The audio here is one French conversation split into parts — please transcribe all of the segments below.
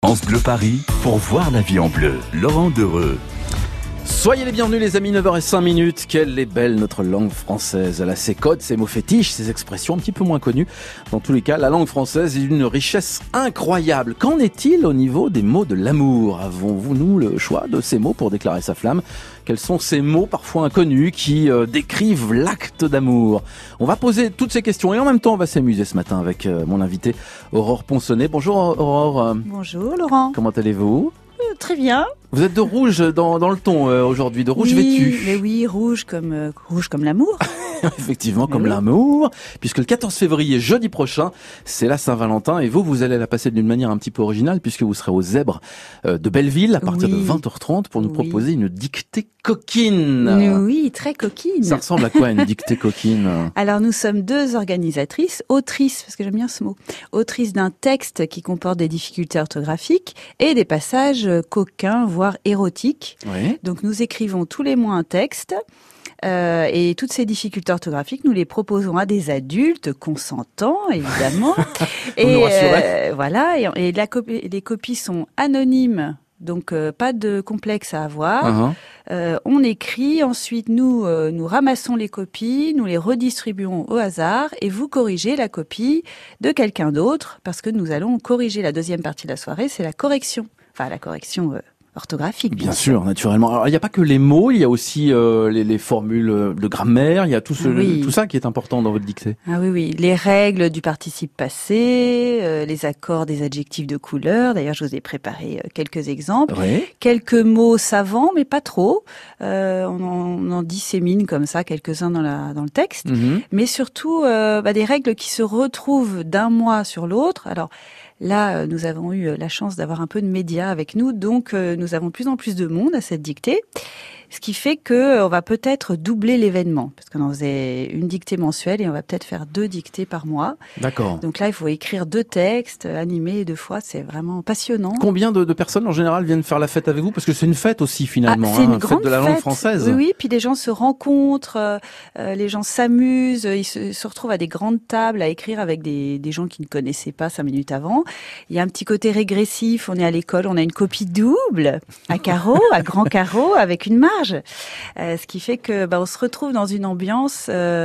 France Bleu Paris pour voir la vie en bleu. Laurent Dereux. Soyez les bienvenus les amis, 9h05. Quelle est belle notre langue française. Elle a ses codes, ses mots fétiches, ses expressions un petit peu moins connues. Dans tous les cas, la langue française est d'une richesse incroyable. Qu'en est-il au niveau des mots de l'amour? Avons-vous, nous, le choix de ces mots pour déclarer sa flamme? Quels sont ces mots parfois inconnus qui décrivent l'acte d'amour? On va poser toutes ces questions et en même temps on va s'amuser ce matin avec mon invité Aurore Ponsonnet. Bonjour Aurore. Bonjour Laurent. Comment allez-vous? Très bien. Vous êtes de rouge dans le ton aujourd'hui, de rouge vêtu. Mais oui, rouge comme l'amour. Effectivement, comme l'amour, puisque le 14 février, jeudi prochain, c'est la Saint-Valentin et vous allez la passer d'une manière un petit peu originale puisque vous serez aux Zèbres de Belleville à partir de 20h30 pour nous proposer une dictée coquine. Oui, très coquine. Ça ressemble à quoi une dictée coquine? Alors nous sommes deux organisatrices, autrices, parce que j'aime bien ce mot, autrices d'un texte qui comporte des difficultés orthographiques et des passages coquins, voire érotiques. Oui. Donc nous écrivons tous les mois un texte. Et toutes ces difficultés orthographiques, nous les proposons à des adultes consentants, évidemment. Nous rassurez. Voilà. Et les copies sont anonymes, donc pas de complexe à avoir. On écrit, ensuite nous ramassons les copies, nous les redistribuons au hasard, et vous corrigez la copie de quelqu'un d'autre, parce que nous allons corriger la deuxième partie de la soirée, c'est la correction. Enfin, la correction orthographique. Bien sûr, naturellement. Alors, il n'y a pas que les mots, il y a aussi les formules de grammaire, il y a tout ça qui est important dans votre dictée. Ah oui, les règles du participe passé, les accords des adjectifs de couleur. D'ailleurs, je vous ai préparé quelques exemples. Oui. Quelques mots savants, mais pas trop. On en dissémine comme ça quelques-uns dans le texte. Mais surtout, des règles qui se retrouvent d'un mois sur l'autre. Alors, là, nous avons eu la chance d'avoir un peu de médias avec nous, donc nous avons de plus en plus de monde à cette dictée, ce qui fait que on va peut-être doubler l'événement, parce qu'on en faisait une dictée mensuelle et on va peut-être faire 2 dictées par mois. D'accord. Donc là, il faut écrire 2 textes, animer 2 fois, c'est vraiment passionnant. Combien de personnes en général viennent faire la fête avec vous? Parce que c'est une fête aussi finalement, c'est une grande fête de la langue française. Oui, puis les gens se rencontrent, les gens s'amusent, ils se retrouvent à des grandes tables à écrire avec des gens qu'ils ne connaissaient pas 5 minutes avant. Il y a un petit côté régressif, on est à l'école, on a une copie double, à carreaux, à grands carreaux, avec une marge. Ce qui fait que on se retrouve dans une ambiance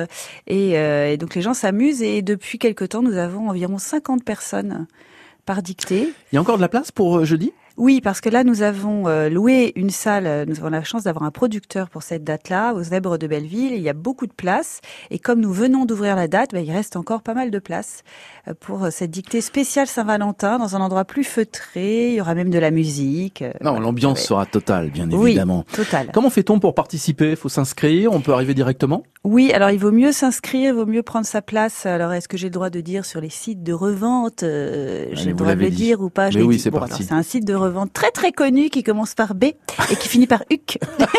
et donc les gens s'amusent, et depuis quelque temps nous avons environ 50 personnes par dictée. Il y a encore de la place pour jeudi? Oui, parce que là, nous avons loué une salle. Nous avons la chance d'avoir un producteur pour cette date-là, aux Zèbres de Belleville. Il y a beaucoup de place. Et comme nous venons d'ouvrir la date, il reste encore pas mal de place pour cette dictée spéciale Saint-Valentin, dans un endroit plus feutré. Il y aura même de la musique. Non, l'ambiance sera totale, bien évidemment. Oui, totale. Comment fait-on pour participer? Il faut s'inscrire? On peut arriver directement? Oui, alors il vaut mieux s'inscrire, il vaut mieux prendre sa place. Alors est-ce que j'ai le droit de dire sur les sites de revente? J'ai le droit de le dire ou pas? Mais oui, c'est parti. C'est un site de revente très très connu qui commence par B et qui finit par UC.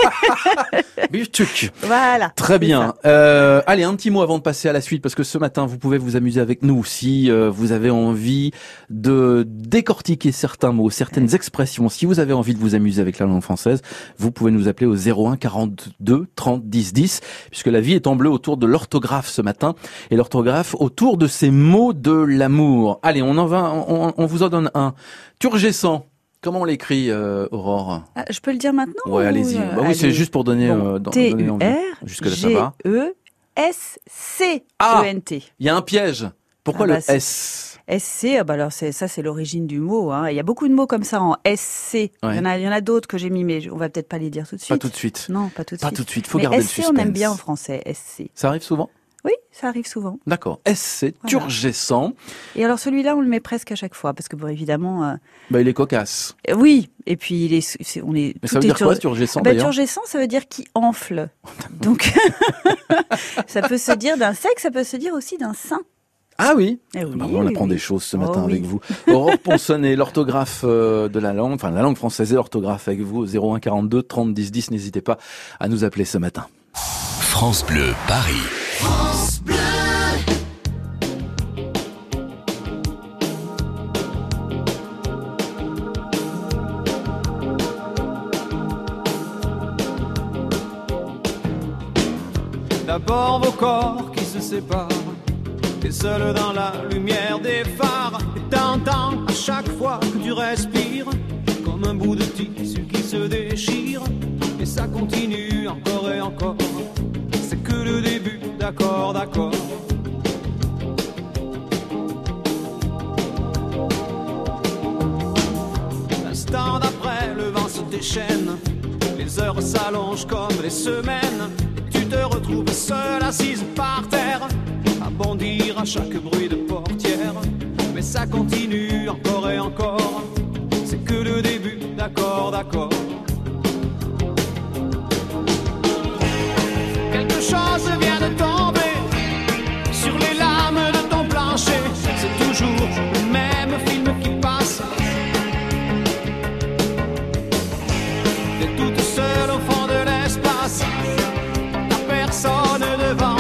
Bichtuc. Voilà. Très bien. Allez, un petit mot avant de passer à la suite, parce que ce matin, vous pouvez vous amuser avec nous si vous avez envie de décortiquer certains mots, certaines expressions. Si vous avez envie de vous amuser avec la langue française, vous pouvez nous appeler au 01 42 30 10 10, puisque la vie est en bleu autour de l'orthographe ce matin, et l'orthographe autour de ces mots de l'amour. Allez, on vous en donne un. Turgescent. Comment on l'écrit, Aurore? Je peux le dire maintenant? Ouais, allez-y. Oui, c'est juste pour donner, donner envie. Jusque là, ça va. T-U-R-G-E-S-C-E-N-T. Il y a un piège. Pourquoi le S? SC, alors ça c'est l'origine du mot. Il y a beaucoup de mots comme ça en SC. Ouais. Il y en a d'autres que j'ai mis, mais on va peut-être pas les dire tout de suite. Pas tout de suite. Non, pas tout de suite. Pas tout de suite. Faut mais garder SC, le suspense. on aime bien en français. SC. Ça arrive souvent? Oui, ça arrive souvent. D'accord. SC, Turgescent. Et alors celui-là, on le met presque à chaque fois, parce que évidemment. Il est cocasse. Oui, et puis Mais ça veut dire quoi, Turgescent d'ailleurs? Turgescent, ça veut dire qui enfle. Donc ça peut se dire d'un sexe, ça peut se dire aussi d'un sein. Ah oui, on apprend des choses ce matin avec vous. Aurore Ponsonnet, l'orthographe de la langue, la langue française et l'orthographe avec vous, 01 42 30 10 10, n'hésitez pas à nous appeler ce matin. France Bleu Paris. France Bleu. D'abord vos corps qui se séparent, et seul dans la lumière des phares, t'entends à chaque fois que tu respires, comme un bout de tissu qui se déchire. Et ça continue encore et encore. C'est que le début, d'accord, d'accord. L'instant d'après, le vent se déchaîne. Les heures s'allongent comme les semaines. Tu te retrouves seule assise par terre, à bondir à chaque bruit de portière. Mais ça continue encore et encore. C'est que le début, d'accord, d'accord. Quelque chose vient de tomber sur les lames de ton plancher. C'est toujours le même film qui passe. T'es toute seule au fond de l'espace, t'as personne devant.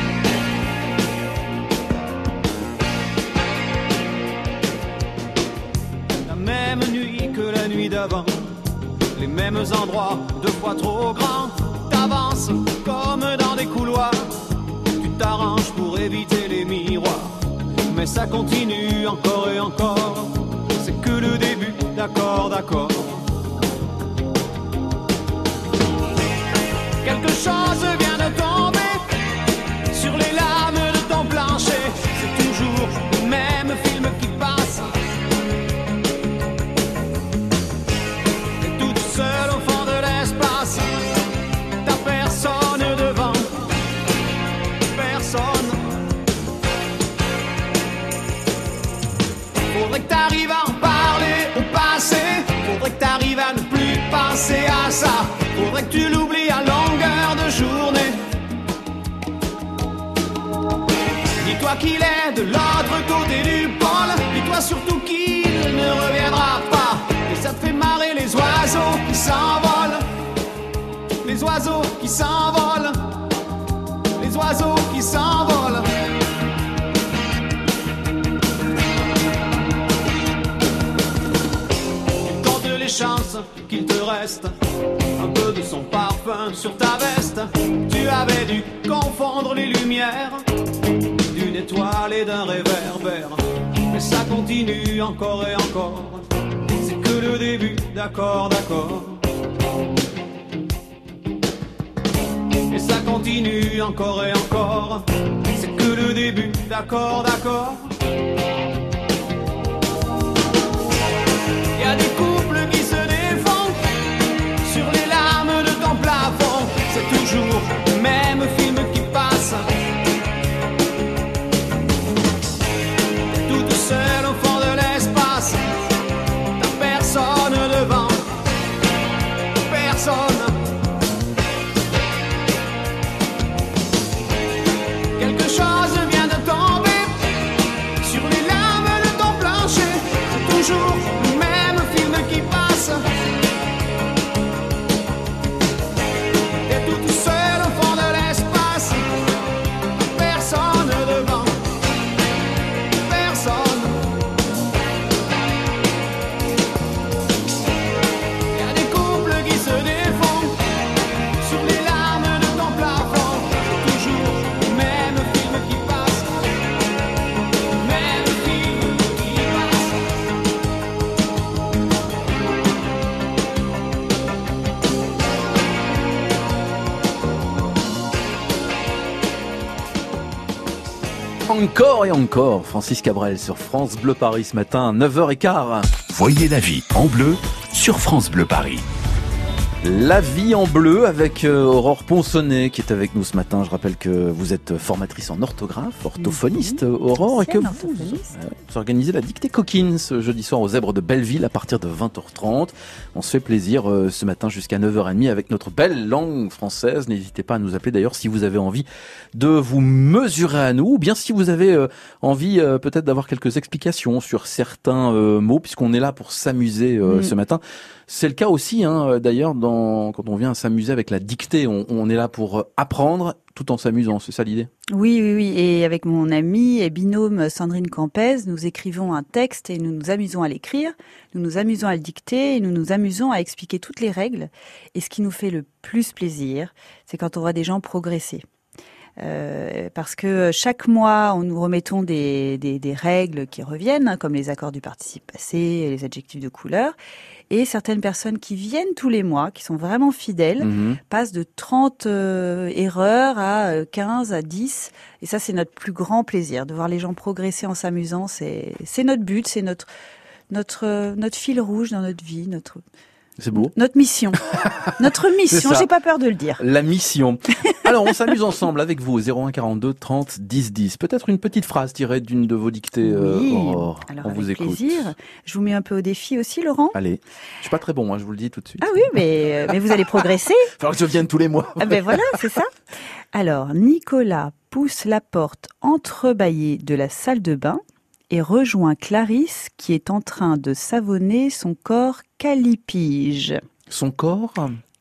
La même nuit que la nuit d'avant, les mêmes endroits, deux fois trop grands. T'avances comme dans des couloirs, tu t'arranges pour éviter les miroirs. Mais ça continue encore et encore. C'est que le début, d'accord, d'accord. Quelque chose vient de tomber sur les lames de ton plancher. C'est toujours le même film qui passe. T'es toute seule au fond de l'espace, t'as personne devant, personne. Faudrait que t'arrives à en parler au passé. Faudrait que t'arrives à ne plus penser à ça. Faudrait que tu l'oublies à longueur de journée. Dis-toi qu'il est de l'autre côté du pôle. Dis-toi surtout qu'il ne reviendra pas. Et ça te fait marrer les oiseaux qui s'envolent. Les oiseaux qui s'envolent. Les oiseaux qui s'envolent. Compte les chances qu'il te reste un peu de son parfum sur ta veste. Tu avais dû confondre les lumières d'une étoile et d'un réverbère. Mais ça continue encore et encore. C'est que le début, d'accord, d'accord. Et ça continue encore et encore. C'est que le début, d'accord, d'accord. Y a des couples qui se défendent sur les lames de ton plafond. C'est toujours le même film qui passe. Toute seule au fond de l'espace, t'as personne devant, personne. Quelque chose vient de tomber sur les lames de ton plancher. C'est toujours le même film qui passe. T'es toute seule au fond de l'espace, personne devant, personne. Y a des couples qui se défendent sur les lames de ton plafond. C'est toujours le même film qui passe, le même film qui passe. Encore et encore, Francis Cabrel sur France Bleu Paris ce matin, 9h15. Voyez la vie en bleu sur France Bleu Paris. La vie en bleu avec Aurore Ponsonnet qui est avec nous ce matin. Je rappelle que vous êtes formatrice en orthographe, orthophoniste Aurore, et que vous organisez la dictée coquine ce jeudi soir aux Zèbres de Belleville à partir de 20h30. On se fait plaisir ce matin jusqu'à 9h30 avec notre belle langue française. N'hésitez pas à nous appeler d'ailleurs si vous avez envie de vous mesurer à nous, ou bien si vous avez envie peut-être d'avoir quelques explications sur certains mots, puisqu'on est là pour s'amuser ce matin. C'est le cas aussi, d'ailleurs, quand on vient s'amuser avec la dictée, on est là pour apprendre tout en s'amusant. C'est ça l'idée ? Oui. Et avec mon amie et binôme Sandrine Campez, nous écrivons un texte et nous nous amusons à l'écrire, nous nous amusons à le dicter et nous nous amusons à expliquer toutes les règles. Et ce qui nous fait le plus plaisir, c'est quand on voit des gens progresser. Parce que chaque mois, nous remettons des règles qui reviennent, comme les accords du participe passé et les adjectifs de couleur. Et certaines personnes qui viennent tous les mois, qui sont vraiment fidèles, passent de 30 erreurs à 15, à 10. Et ça, c'est notre plus grand plaisir, de voir les gens progresser en s'amusant. C'est notre but, c'est notre fil rouge dans notre vie, C'est beau. Notre mission. Notre mission, j'ai pas peur de le dire. La mission. Alors, on s'amuse ensemble avec vous, 01 42 30 10 10. Peut-être une petite phrase tirée d'une de vos dictées, Oui. Aurore. Alors, On avec vous écoute. plaisir. Je vous mets un peu au défi aussi, Laurent. Allez. Je suis pas très bon, je vous le dis tout de suite. Ah oui, mais vous allez progresser. Il va falloir que je vienne tous les mois. Ah ben voilà, c'est ça. Alors, Nicolas pousse la porte entrebâillée de la salle de bain et rejoint Clarisse qui est en train de savonner son corps calipige. Son corps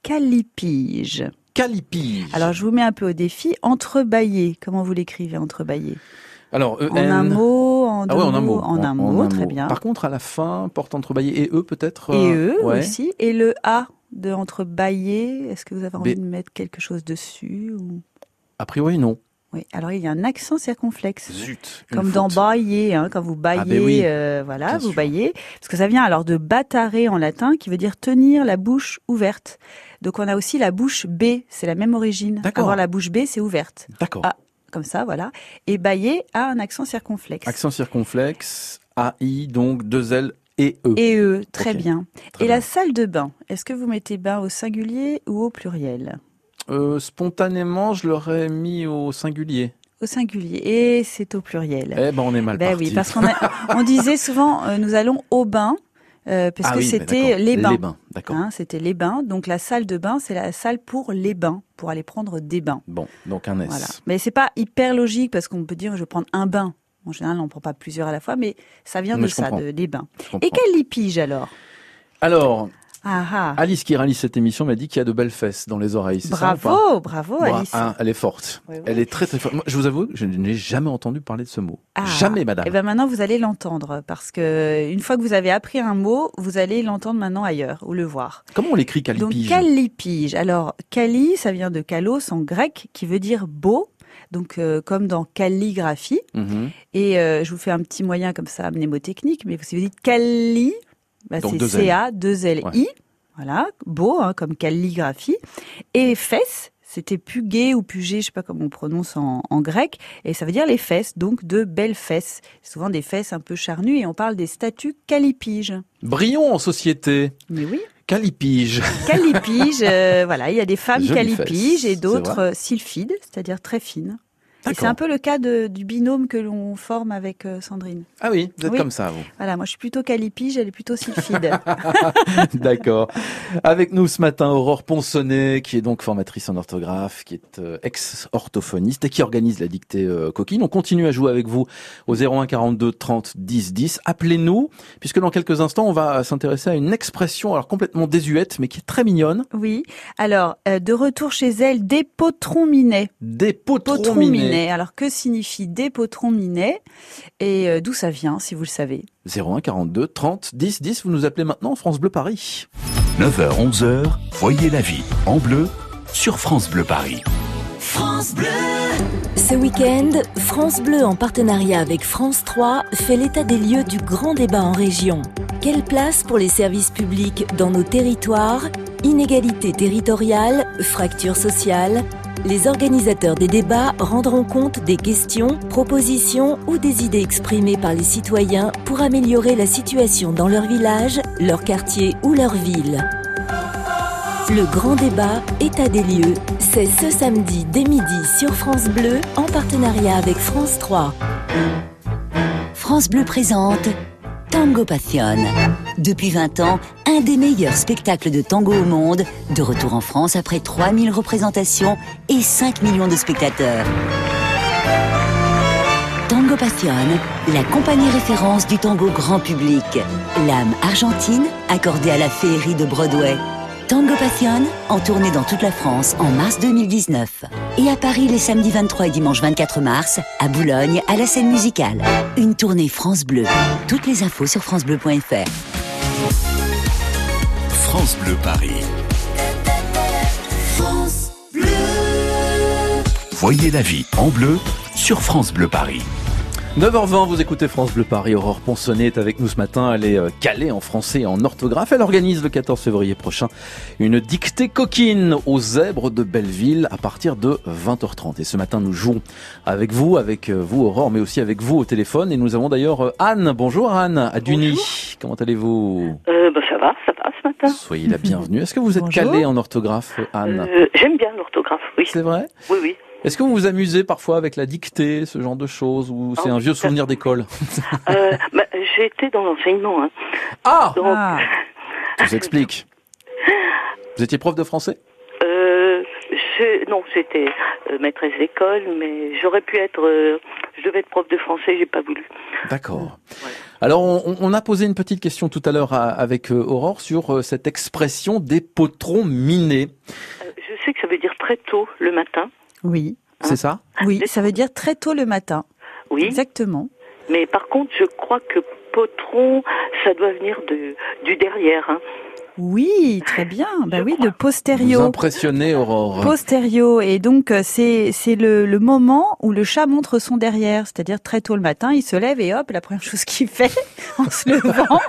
Calipige. calipige. Alors, je vous mets un peu au défi. Entrebâillé. Comment vous l'écrivez, entrebâillé? Alors, En un mot, en deux Ah ouais, en un mots, mot. en un mot, très bien. Par contre, à la fin, porte entrebâillé et peut-être. Et eux ouais. aussi. Et le A de entrebâillé, est-ce que vous avez envie B. de mettre quelque chose dessus ou... A priori, non. Oui, alors il y a un accent circonflexe. Zut. une Comme dans faute. bailler, quand vous baillez, ben oui, voilà, bien vous sûr. baillez. Parce que ça vient alors de battare en latin, qui veut dire tenir la bouche ouverte. Donc on a aussi la bouche B, c'est la même origine. D'accord. Avoir la bouche B, c'est ouverte. D'accord. Ah, comme ça, voilà. Et bailler a un accent circonflexe. Accent circonflexe, AI, donc 2 L et E. Et eux, très Ok. bien. Très Et bien. la salle de bain, est-ce que vous mettez bain au singulier ou au pluriel? Spontanément, je l'aurais mis au singulier. Au singulier. Et c'est au pluriel. Eh ben, on est mal Ben parti. oui, parce on disait souvent, nous allons au bain, parce Ah que oui, c'était d'accord. les bains. Les bains, d'accord. Hein, c'était les bains. Donc la salle de bain, c'est la salle pour les bains, pour aller prendre des bains. Bon, donc un S. Voilà. Mais c'est pas hyper logique parce qu'on peut dire je vais prendre un bain. En général, on ne prend pas plusieurs à la fois, mais ça vient Mais de je ça, comprends. des bains. Je comprends. Et quelle lipige alors? Alors, Ah ah. Alice qui réalise cette émission m'a dit qu'il y a de belles fesses dans les oreilles. C'est ça ou pas? Bravo, bravo Bon, Alice. elle est forte. Oui, oui. Elle est très très forte. Moi, je vous avoue, je n'ai jamais entendu parler de ce mot. Ah. Jamais, madame. Et ben maintenant vous allez l'entendre parce que une fois que vous avez appris un mot, vous allez l'entendre maintenant ailleurs ou le voir. Comment on l'écrit, Donc calipige? calipige. Alors cali, ça vient de kalos en grec, qui veut dire beau. Donc comme dans calligraphie. Mhm. Et je vous fais un petit moyen comme ça mnémotechnique, mais si vous dites cali, Donc c'est deux L. C-A, 2 L-I. Voilà, beau, comme calligraphie. Et fesses, c'était pugué ou pugé, je sais pas comment on prononce en grec. Et ça veut dire les fesses, donc de belles fesses. Souvent des fesses un peu charnues et on parle des statues calipiges. Brillons en société. Mais oui. Calipige. Calipige, voilà, il y a des femmes Jolies calipiges fesses, et c'est d'autres sylphides, c'est-à-dire très fines. Et D'accord. c'est un peu le cas du binôme que l'on forme avec Sandrine. Ah oui, vous êtes Oui. comme ça, vous. Voilà, moi je suis plutôt calipige, elle est plutôt sylphide. D'accord. Avec nous ce matin, Aurore Ponsonnet, qui est donc formatrice en orthographe, qui est ex-orthophoniste et qui organise la dictée coquine. On continue à jouer avec vous au 01 42 30 10 10. Appelez-nous, puisque dans quelques instants, on va s'intéresser à une expression alors complètement désuète, mais qui est très mignonne. Oui, alors de retour chez elle, des potrons minets. Des potrons Potrons minés. minets. Alors que signifie des potrons minets et d'où ça vient, si vous le savez? 01 42 30 10 10. Vous nous appelez maintenant France Bleu Paris. 9h, 11h, voyez la vie en bleu sur France Bleu Paris. Ce week-end, France Bleu, en partenariat avec France 3, fait l'état des lieux du grand débat en région. Quelle place pour les services publics dans nos territoires? Inégalités territoriales, fractures sociales? Les organisateurs des débats rendront compte des questions, propositions ou des idées exprimées par les citoyens pour améliorer la situation dans leur village, leur quartier ou leur ville. Le grand débat, état des lieux, c'est ce samedi dès midi sur France Bleu en partenariat avec France 3. France Bleu présente Tango Passion. Depuis 20 ans, un des meilleurs spectacles de tango au monde, de retour en France après 3000 représentations et 5 millions de spectateurs. Tango Passion, la compagnie référence du tango grand public. L'âme argentine accordée à la féerie de Broadway. Tango Passion, en tournée dans toute la France en mars 2019. Et à Paris les samedis 23 et dimanche 24 mars, à Boulogne, à la scène musicale. Une tournée France Bleu. Toutes les infos sur francebleu.fr. France Bleu Paris. Voyez la vie en bleu sur France Bleu Paris. 9h20, vous écoutez France Bleu Paris. Aurore Ponsonnet est avec nous ce matin. Elle est calée en français et en orthographe. Elle organise le 14 février prochain une dictée coquine aux zèbres de Belleville à partir de 20h30. Et ce matin, nous jouons avec vous Aurore, mais aussi avec vous au téléphone. Et nous avons d'ailleurs Anne. Bonjour Anne, à Duny. Comment allez-vous? Ça va ce matin. Soyez la bienvenue. Est-ce que vous êtes Bonjour. calée en orthographe, Anne? J'aime bien l'orthographe, oui. C'est vrai? Oui. Est-ce que vous vous amusez parfois avec la dictée, ce genre de choses, ou c'est un vieux souvenir d'école? J'ai été dans l'enseignement. Hein. Ah! Donc, Tout s'explique. Vous étiez prof de français? non, j'étais maîtresse d'école, mais j'aurais pu être... je devais être prof de français, j'ai pas voulu. D'accord. Ouais. Alors, on a posé une petite question tout à l'heure avec Aurore sur cette expression des potrons minés. Je sais que ça veut dire très tôt le matin. Oui, C'est ça? oui, ça veut dire très tôt le matin. Oui, Exactement. mais par contre, je crois que potron, ça doit venir du derrière. Hein. Oui, très bien. Bah oui, de Vous posterio. impressionnez, Aurore. Posterio, et donc c'est le moment où le chat montre son derrière, c'est-à-dire très tôt le matin, il se lève et hop, la première chose qu'il fait en se levant,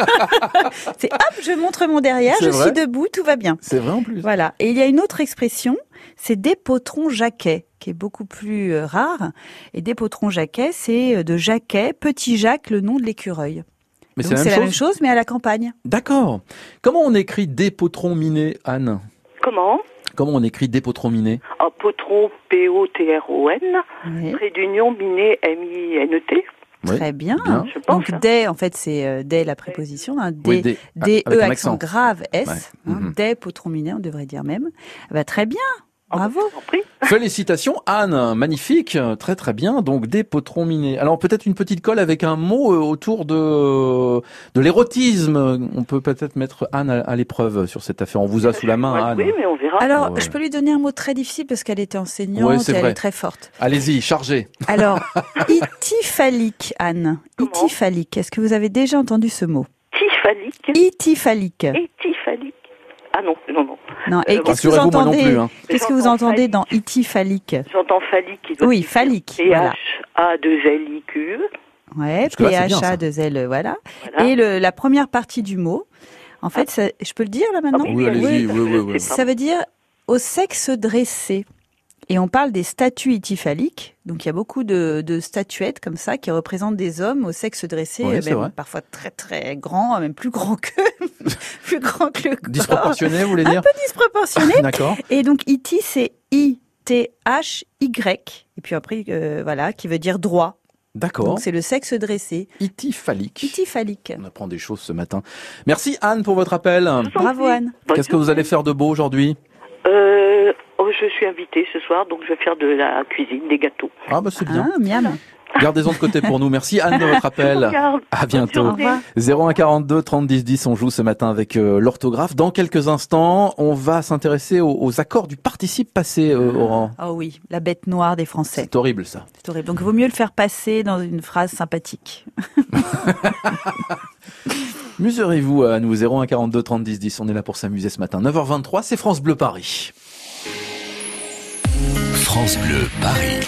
c'est hop, je montre mon derrière, C'est je vrai suis debout, tout va bien. C'est vrai en plus. Voilà. Et il y a une autre expression, c'est des potrons jaquets, qui est beaucoup plus rare. Et des potrons jaquets, c'est de Jacquet, petit Jacques, le nom de l'écureuil. Mais Donc c'est la même chose, mais à la campagne. D'accord. Comment on écrit des potrons minés, Anne? Comment? Comment on écrit des potrons minés? Potron, P-O-T-R-O-N, Oui. trait d'union, miné, M-I-N-E-T. Oui. Très bien. Bien. Je pense. Donc des, en fait, c'est des la préposition, hein, Oui, des, avec D-E un accent grave S, Ouais. hein, Mhm. des potrons minés, on devrait dire même. Bah, très bien, bravo. Je vous en prie. Félicitations, Anne. Magnifique. Très, très bien. Donc, des potrons minés. Alors, peut-être une petite colle avec un mot autour de l'érotisme. On peut peut-être mettre Anne à l'épreuve sur cette affaire. On vous a sous la main, Anne. Oui, mais on verra. Alors, Ouais. je peux lui donner un mot très difficile parce qu'elle était enseignante Ouais, et c'est elle vrai. est très forte. Allez-y, chargez. Alors, ityphalique, Anne. Comment Ityphalique. Est-ce que vous avez déjà entendu ce mot? Typhalique. Ityphalique. Étyphalique. Ah non. Non. Et Bon, qu'est-ce que vous rassurez-vous, moi non entendez? plus, hein. Qu'est-ce que vous J'entends entendez phallique. dans ityphalique? J'entends phallique. qui doit Oui, être phallique. Voilà. P-H-A-2-L-I-Q. Ouais, Jusque-là, c'est bien, ça. P-H-A-2-L, voilà. Voilà. Et la première partie du mot, en fait, je peux le dire là maintenant? Ah Oui, allez-y. Oui. Ça veut dire au sexe dressé. Et on parle des statues ityphaliques. Donc il y a beaucoup de statuettes comme ça qui représentent des hommes au sexe dressé, Ouais, c'est même vrai. parfois très très grands, même plus grands que plus grands que le corps. Disproportionné, vous voulez dire? Un peu disproportionné. D'accord. Et donc ity c'est I-T-H-Y. Et puis après voilà, qui veut dire droit. D'accord. Donc c'est le sexe dressé. Ityphalique. Ityphalique. On apprend des choses ce matin. Merci, Anne, pour votre appel. Bravo Anne. Qu'est-ce que vous allez faire de beau aujourd'hui? Je suis invitée ce soir, donc je vais faire de la cuisine, des gâteaux. Ah, bah, c'est bien. Ah, miam. Gardez-en de côté pour nous. Merci, Anne, de votre appel. Regarde. À bientôt. Au revoir. 01 42 30 10 10, on joue ce matin avec l'orthographe. Dans quelques instants, on va s'intéresser aux accords du participe passé, Oran. Oh oui, la bête noire des Français. C'est horrible, ça. C'est horrible. Donc, il vaut mieux le faire passer dans une phrase sympathique. Muserez-vous à nous, 01 42 30 10 10. On est là pour s'amuser ce matin. 9h23, c'est France Bleu Paris. France Bleu Paris.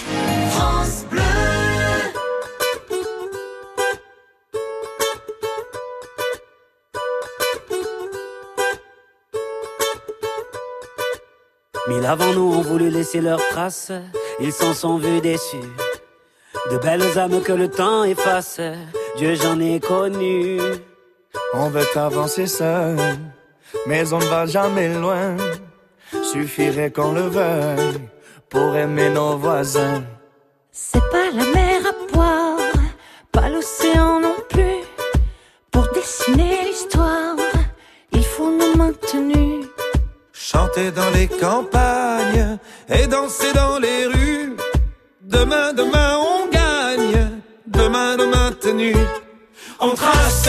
Mille avant nous ont voulu laisser leurs traces, ils s'en sont vus déçus. De belles âmes que le temps efface, Dieu j'en ai connu. On veut avancer seul, mais on ne va jamais loin. Suffirait qu'on le veuille pour aimer nos voisins. C'est pas la mer à boire, pas l'océan non plus. Pour dessiner l'histoire, il faut nous maintenir. Chanter dans les campagnes et danser dans les rues. Demain, demain on gagne, demain, demain tenu. On trace,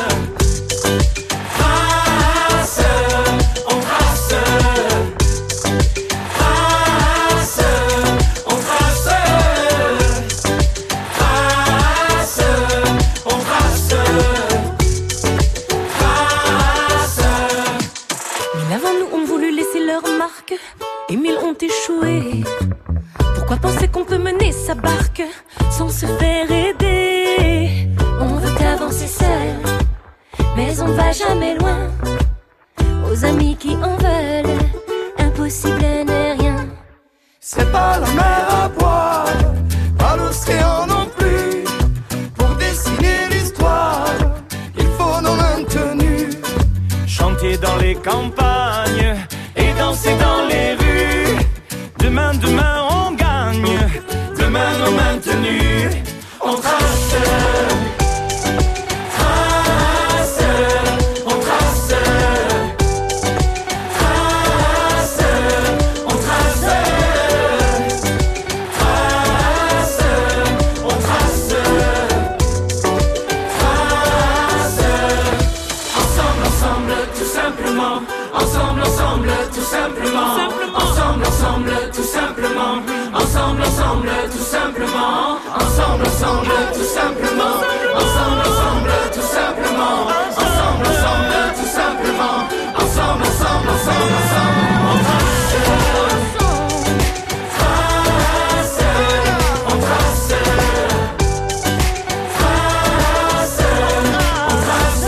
trace, on trace, trace, on trace, trace, on trace, trace. Mille avant nous ont voulu laisser leur marque, et mille ont échoué. Pourquoi penser qu'on peut mener sa barque sans se faire aider? On veut avancer seul, mais on va jamais loin. Aux amis qui en veulent, impossible n'est rien. C'est pas la mer à boire, pas l'océan non plus. Pour dessiner l'histoire, il faut nos mains tenues. Chanter dans les campagnes et danser dans les rues. Demain, demain, on gagne. Demain, nos mains tenues. On trace, trace, on trace, trace, on trace, trace, on trace, trace. Ensemble, ensemble, tout simplement. Ensemble, ensemble, tout simplement. Ensemble, ensemble, tout simplement. Ensemble, ensemble, tout simplement. Ensemble, ensemble, tout simplement. Ensemble, ensemble, tout simplement. Ensemble, ensemble, tout simplement. Ensemble, ensemble, ensemble, ensemble. On trace, trace, on trace, trace, on trace,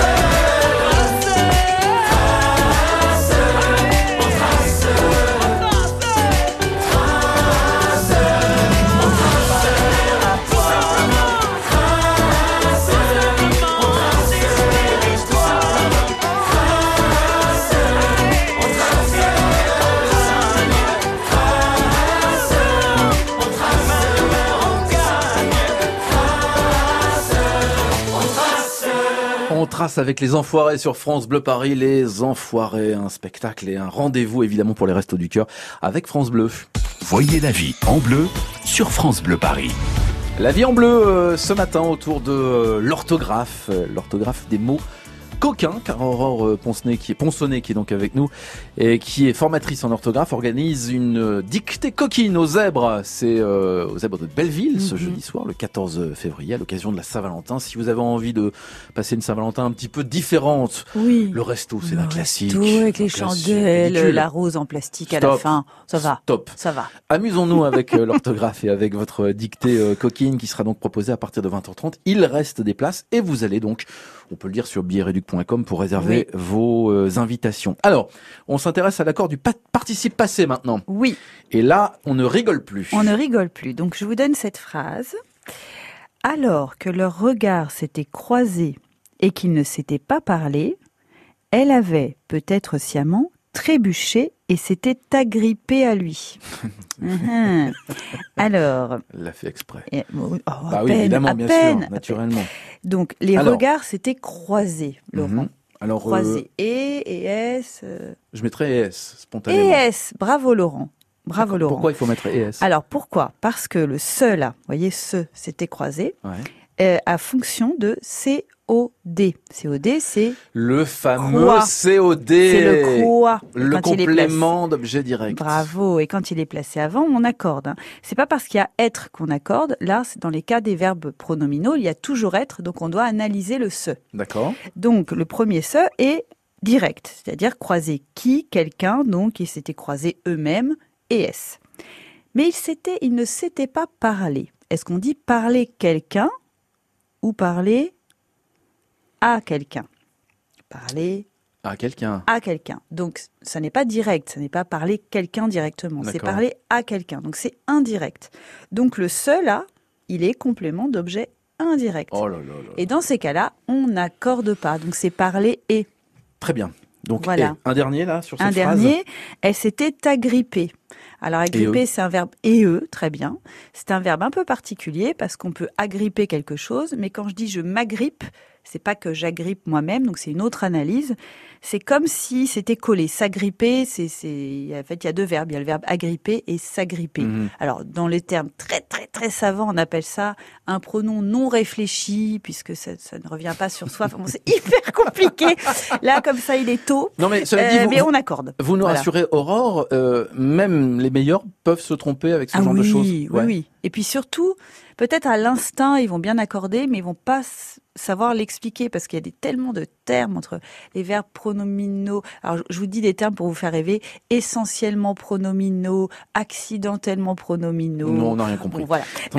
On trace avec les Enfoirés sur France Bleu Paris. Les Enfoirés, un spectacle et un rendez-vous évidemment pour les Restos du Cœur avec France Bleu. Voyez la vie en bleu sur France Bleu Paris. La vie en bleu ce matin autour de l'orthographe des mots coquins, car Aurore Ponsonnet qui est donc avec nous et qui est formatrice en orthographe organise une dictée coquine aux zèbres. C'est aux zèbres de Belleville ce jeudi soir, le 14 février, à l'occasion de la Saint-Valentin. Si vous avez envie de passer une Saint-Valentin un petit peu différente, Oui. le resto c'est un classique. Tout avec les classique, chandelles, ridicule. la rose en plastique à la fin. Ça va. Top. Ça va. Amusons-nous avec l'orthographe et avec votre dictée coquine qui sera donc proposée à partir de 20h30. Il reste des places et vous allez donc, on peut le dire sur billetreduc.com pour réserver vos invitations. Alors, on s'intéresse à l'accord du participe passé maintenant. Oui. Et là, on ne rigole plus. On ne rigole plus. Donc, je vous donne cette phrase. Alors que leurs regards s'étaient croisés et qu'ils ne s'étaient pas parlé, elle avait, peut-être sciemment, trébuché et s'était agrippée à lui. Alors... Elle l'a fait exprès. À oui, peine, évidemment, à bien peine, sûr, naturellement. Donc, les Alors, regards s'étaient croisés, Laurent. Alors, Croisés. Et S. Je mettrais ES, spontanément. ES. Bravo, Laurent. Bravo, Laurent. Pourquoi il faut mettre ES? Alors, pourquoi? Parce que le se, là, vous voyez, se, s'était croisé, a fonction de COD. COD, c'est... Le fameux quoi. COD. C'est le quoi. Le complément d'objet direct. Bravo. Et quand il est placé avant, on accorde. Hein. C'est pas parce qu'il y a être qu'on accorde. Là, c'est dans les cas des verbes pronominaux, il y a toujours être, donc on doit analyser le se. D'accord. Donc, le premier se est direct, c'est-à-dire croiser qui, quelqu'un, donc ils s'étaient croisés eux-mêmes, et S. Mais ils ne s'étaient pas parlé. Est-ce qu'on dit parler quelqu'un ou parler à quelqu'un? Parler à quelqu'un. À quelqu'un. Donc, ça n'est pas direct, ça n'est pas parler quelqu'un directement, c'est parler à quelqu'un. Donc, c'est indirect. Donc, le se, là, il est complément d'objet indirect. Oh là là là. Et dans ces cas-là, on n'accorde pas. Donc, c'est parler et. Très bien. Donc, voilà. Un dernier, là, sur cette phrase. Un dernier, elle s'était agrippée. Alors, agripper, c'est un verbe très bien. C'est un verbe un peu particulier parce qu'on peut agripper quelque chose, mais quand je dis je m'agrippe, c'est pas que j'agrippe moi-même, donc c'est une autre analyse. C'est comme si c'était collé. S'agripper, en fait, il y a deux verbes. Il y a le verbe agripper et s'agripper. Alors, dans les termes très, très, très savants, on appelle ça un pronom non réfléchi, puisque ça ne revient pas sur soi. Enfin, bon, c'est hyper compliqué. Là, comme ça, il est tôt. Non, mais cela dit, mais on accorde. Vous nous rassurez, Aurore, même les meilleurs peuvent se tromper avec ce genre de choses. Oui. Et puis surtout, peut-être à l'instinct, ils vont bien accorder, mais ils vont pas savoir l'expliquer parce qu'il y a tellement de termes entre les verbes pronominaux. Alors, je vous dis des termes pour vous faire rêver. Essentiellement pronominaux, accidentellement pronominaux. Non, on n'a rien compris. Bon, voilà. On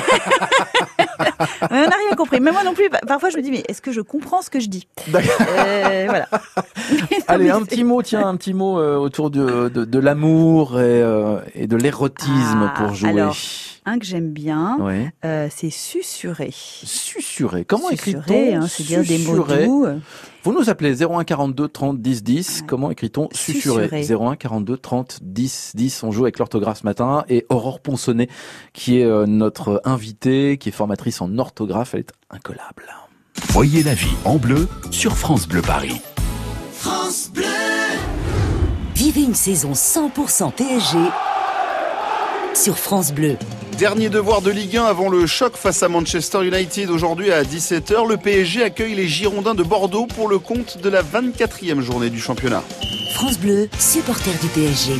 n'a rien compris. Mais moi non plus. Parfois, je me dis, mais est-ce que je comprends ce que je dis? Voilà. Allez, un petit mot autour de l'amour et de l'érotisme pour jouer. Alors, un que j'aime bien, ouais. C'est susurrer. Susurrer. Comment écrit-on c'est dire des mots doux. Vous nous appelez 01 42 30 10 10. Ouais. Comment écrit-on susurrer? 01 42 30 10 10. On joue avec l'orthographe ce matin et Aurore Ponsonnet, qui est notre invitée, qui est formatrice en orthographe. Elle est incollable. Voyez la vie en bleu sur France Bleu Paris. France Bleu. Vivez une saison 100% PSG sur France Bleu. Dernier devoir de Ligue 1 avant le choc face à Manchester United. Aujourd'hui à 17h, le PSG accueille les Girondins de Bordeaux pour le compte de la 24e journée du championnat. France Bleu, supporter du PSG.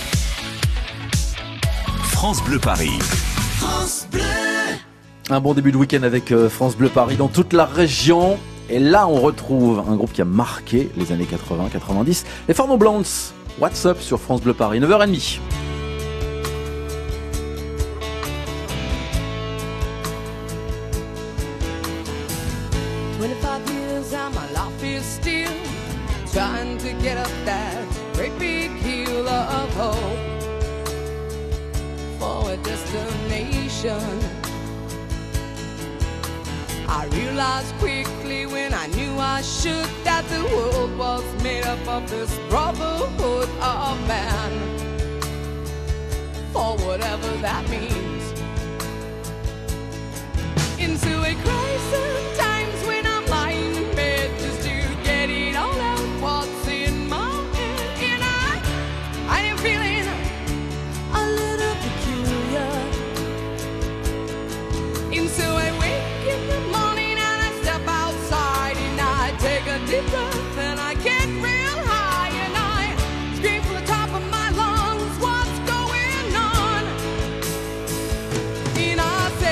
France Bleu Paris. France Bleu. Un bon début de week-end avec France Bleu Paris dans toute la région. Et là, on retrouve un groupe qui a marqué les années 80-90. Les Four No Blondes. What's Up sur France Bleu Paris, 9h30. Trying to get up that great big hill of hope for a destination. I realized quickly when I knew I should that the world was made up of this brotherhood of man, for whatever that means. Into a crisis times when I'm lying in bed just to get it all out. What's in my head, and I am feeling a little peculiar. And so I wake in the morning and I step outside and I take a deep breath and I get real high and I scream from the top of my lungs, what's going on? And I say,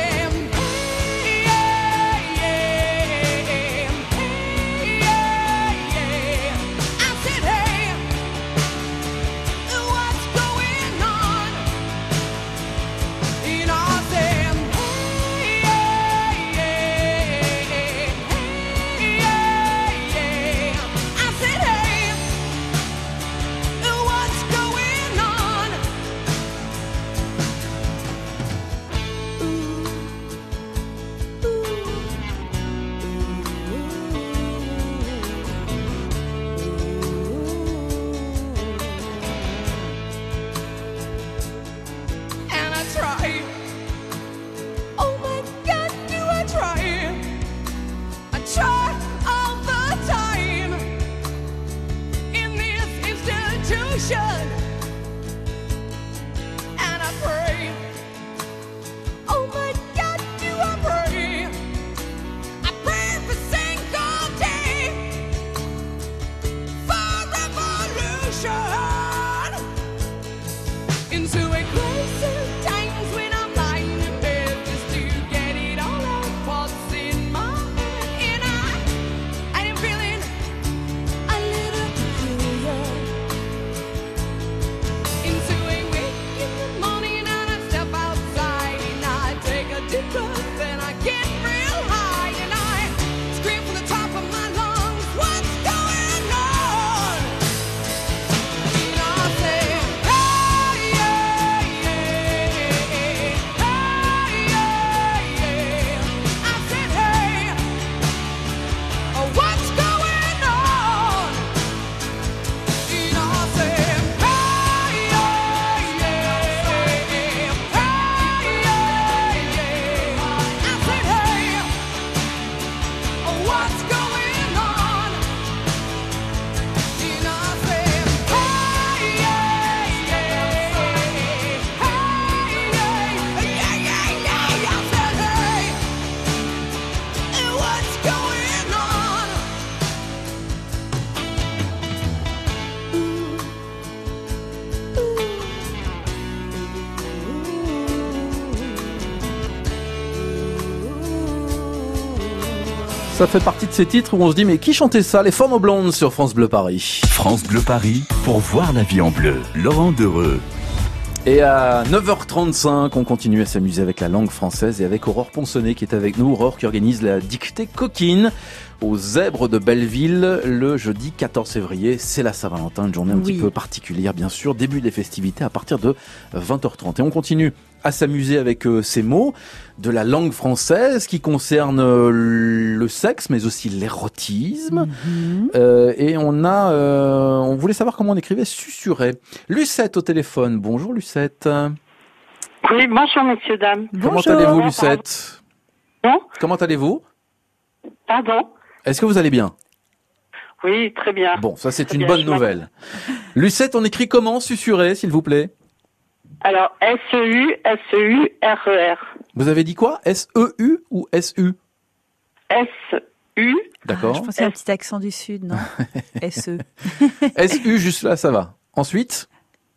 Ça fait partie de ces titres où on se dit mais qui chantait ça? Les Formes Blondes sur France Bleu Paris. France Bleu Paris, pour voir la vie en bleu. Laurent Dereux. Et à 9h35, on continue à s'amuser avec la langue française et avec Aurore Ponsonnet qui est avec nous. Aurore qui organise la dictée coquine aux Zèbres de Belleville le jeudi 14 février. C'est la Saint-Valentin, une journée un petit peu particulière bien sûr. Début des festivités à partir de 20h30. Et on continue à s'amuser avec ces mots de la langue française qui concernent le sexe mais aussi l'érotisme. Et on voulait savoir comment on écrivait susurrer. Lucette au téléphone. Bonjour Lucette. Oui, bonjour messieurs, dames. Comment allez-vous Lucette? Bon. Comment allez-vous? Pardon? Est-ce que vous allez bien? Oui, très bien. Bon, ça c'est Très une bien, bonne nouvelle. Lucette, on écrit comment susurrer, s'il vous plaît? Alors, S-E-U-S-E-U-R-E-R. Vous avez dit quoi? S-E-U ou S-U? S-U. D'accord. Je pensais à un petit accent du Sud, non? S-E. S-U, juste là, ça va. Ensuite?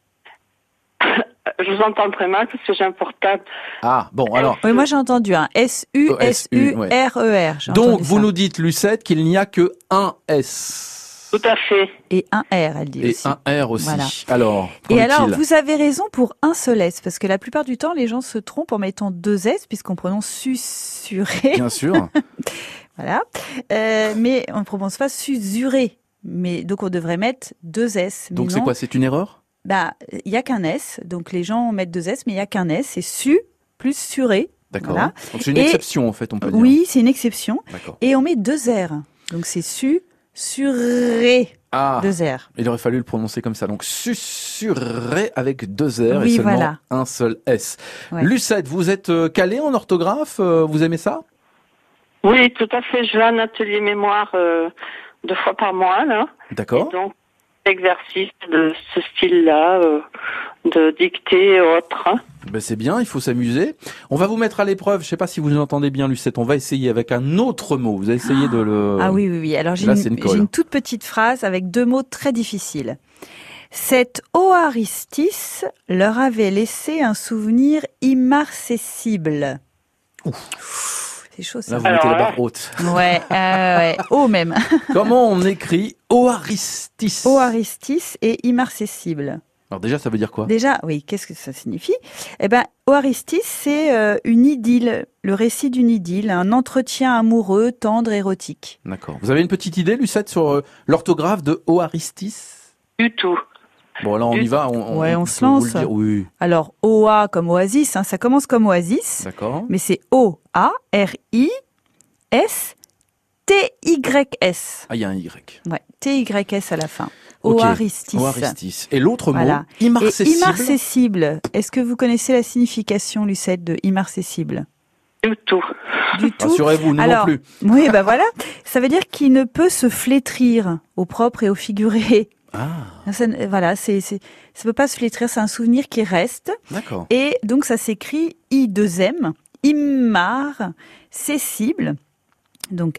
Je vous entends très mal parce que j'ai un portable. Ah, bon, alors. Oui, moi j'ai entendu un S-U-S-U-R-E-R. J'ai Donc, entendu vous ça. nous dites, Lucette, qu'il n'y a que un S. Tout à fait. Et un R, elle dit Et aussi. un R aussi. Voilà. Alors, Et qu'en alors, est-il? vous avez raison pour un seul S, parce que la plupart du temps, les gens se trompent en mettant deux S, puisqu'on prononce susurré. Bien sûr. Voilà. Mais on ne prononce pas susurré. Mais donc, on devrait mettre deux S. Mais Donc, c'est non. quoi? C'est une erreur? Bah, il y a qu'un S. Donc, les gens mettent deux S, mais il y a qu'un S. C'est su plus suré. D'accord. Voilà. Donc, c'est une Et- exception, en fait, on peut dire. Oui, c'est une exception. D'accord. Et on met deux R. Donc, c'est suré. Ah. Deux R. Il aurait fallu le prononcer comme ça. Donc, susurré avec deux R Oui, et seulement voilà. un seul S. Ouais. Lucette, vous êtes calée en orthographe? Vous aimez ça? Oui, tout à fait. Je vais à un atelier mémoire 2 fois par mois, là. D'accord. Et donc, exercice de ce style-là, de dictée et autres. Ben c'est bien, il faut s'amuser. On va vous mettre à l'épreuve. Je sais pas si vous entendez bien, Lucette. On va essayer avec un autre mot. Vous allez essayer de le... Ah oui, oui, oui. Alors, j'ai Là, une, c'est une colle. j'ai une toute petite phrase avec deux mots très difficiles. Cet Oaristis leur avait laissé un souvenir immarcessible. C'est chaud, ça. Là, vous mettez la barre haute. Ouais, ouais. O même. Comment on écrit Oaristis? Oaristis et immarcessible. Alors déjà, ça veut dire quoi? Déjà, oui, qu'est-ce que ça signifie? Eh ben, Oaristis, c'est une idylle, le récit d'une idylle, un entretien amoureux, tendre, érotique. D'accord. Vous avez une petite idée, Lucette, sur l'orthographe de Oaristis? Du tout. Bon, là, on y va. Ouais, on se peut vous lance. le dire. Oui. Alors, OA comme oasis, hein, ça commence comme oasis, D'accord. mais c'est O-A-R-I-S-T-Y-S. Ah, il y a un Y. Ouais, T-Y-S à la fin. Ok. Oaristis. Oaristis. Et l'autre mot, Voilà. immarcessible. Et immarcessible. Est-ce que vous connaissez la signification, Lucette, de immarcessible? Du tout. Du tout. Rassurez-vous, nous Alors, non plus. Oui, bah voilà. Ça veut dire qu'il ne peut se flétrir au propre et au figuré. Ah. Voilà, ça peut pas se flétrir, c'est un souvenir qui reste. D'accord. Et donc ça s'écrit I2M, immar, cessible, donc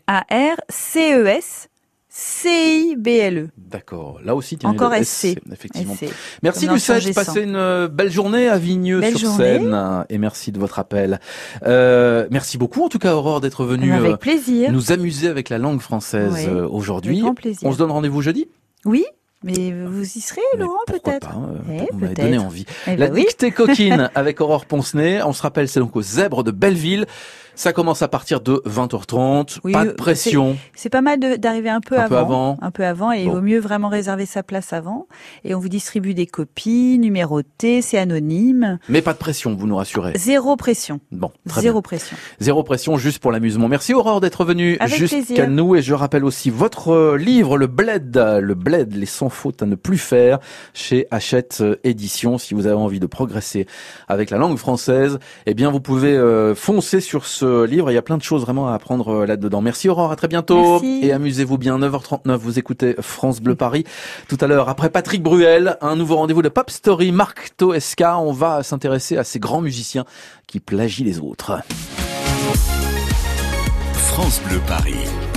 A-R-C-E-S-C-I-B-L-E. D'accord. Là aussi, tiens, Encore le SC. effectivement. SC. Merci Comme dans Lucette, Changer passez sans. une belle journée à Belle Vigneux-sur-Seine. Et merci de votre appel. Merci beaucoup en tout cas Aurore d'être venue Avec plaisir. nous amuser avec la langue française Oui, aujourd'hui. avec grand plaisir. On se donne rendez-vous jeudi? Oui, mais vous y serez, Laurent, peut-être. Vous m'avez peut-être. donné envie. Eh La ben oui. dictée coquine avec Aurore Poncenet. On se rappelle, c'est donc aux Zèbres de Belleville. Ça commence à partir de 20h30. Oui, Pas de pression. C'est pas mal d'arriver un peu avant. Un peu avant, et il Bon. vaut mieux vraiment réserver sa place avant. Et on vous distribue des copies numérotées, c'est anonyme. Mais pas de pression, vous nous rassurez. Zéro pression. Bon, très Zéro bien. pression. Zéro pression, juste pour l'amusement. Merci Aurore d'être venue Avec jusqu'à plaisir. nous. Et je rappelle aussi votre livre, Le Bled, les sans fautes à ne plus faire, chez Hachette Éditions. Si vous avez envie de progresser avec la langue française, eh bien vous pouvez foncer sur ce livre. Il y a plein de choses vraiment à apprendre là-dedans. Merci Aurore, à très bientôt. Merci. Et amusez-vous bien, 9h39, vous écoutez France Bleu Paris. Tout à l'heure, après Patrick Bruel, un nouveau rendez-vous de Pop Story, Marc Toesca. On va s'intéresser à ces grands musiciens qui plagient les autres. France Bleu Paris.